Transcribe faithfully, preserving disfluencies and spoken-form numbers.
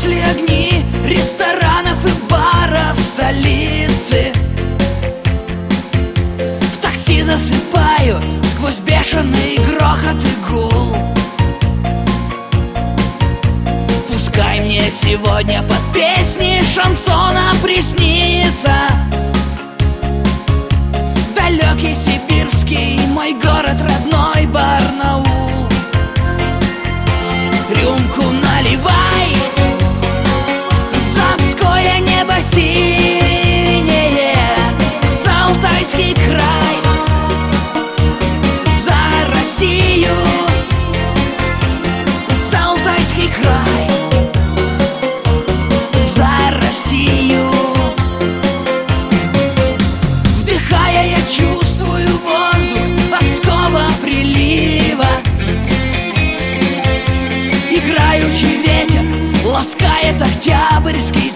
Погасли огни ресторанов и баров столицы. В такси засыпаю сквозь бешеный грохот и гул. Пускай мне сегодня под песни шансона приснится далекий сибирский мой город родной Барнаул. Рюмку наливай, Запское небо синее, за Алтайский край, за Россию, за Алтайский край, за Россию. Вдыхая, я чувствую воздух Обского прилива. Играючий ветер ласкает октябрьский